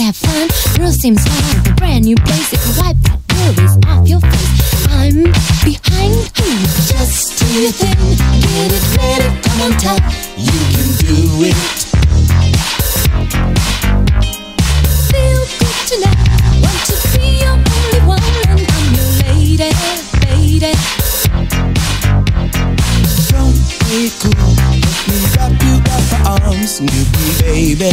have fun. Girl seems like a brand new place. If you wipe that worries off your face, I'm behind you. Just do your thing, get it ready, come on top. You can do it. Feel good tonight. Want to be your only one, and I'm your lady, lady. Don't play it cool. Let me wrap you up my arms, you baby.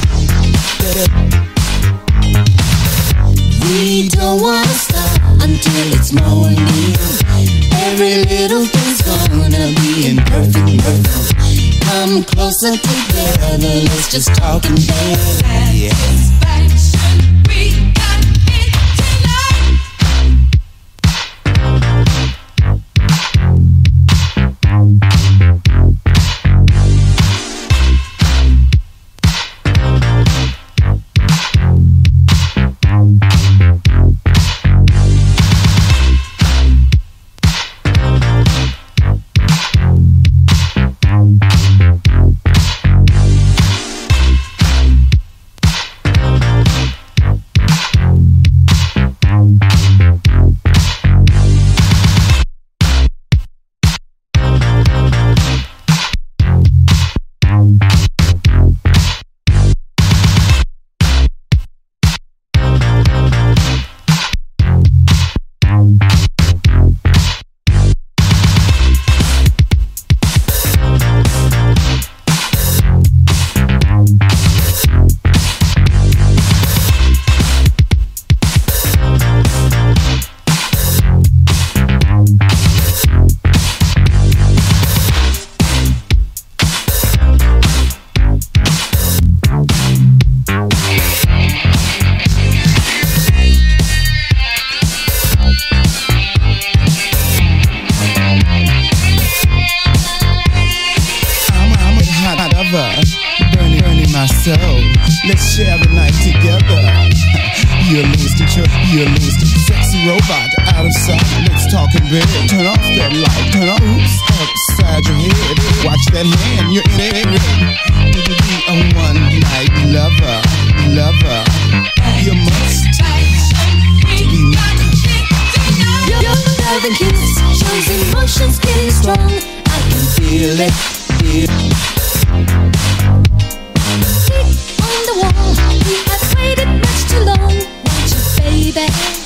We don't wanna stop until it's morning. Every little thing's gonna be in perfect mood. Come closer together, let's just talk and dance. Satisfaction, we got it tonight. Burning my soul. Let's share the night together. You lose control, you lose control. Sexy robot out of sight. Let's talk in bed. Turn off that light. Turn on oops upside your head. Watch that hand. You're in it. You can be a one night lover, lover. You must be my Your love and kiss shows emotions getting strong. I can feel it. On the wall, we have waited much too long. Want you, baby?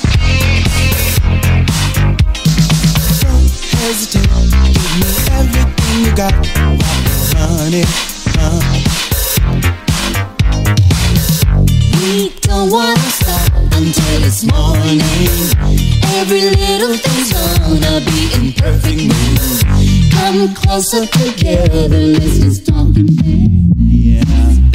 Don't hesitate. Give me everything you got, honey. We don't wanna stop until it's morning. Every little thing's gonna be in perfect mood. Come closer together, let's just talk and play. Yeah.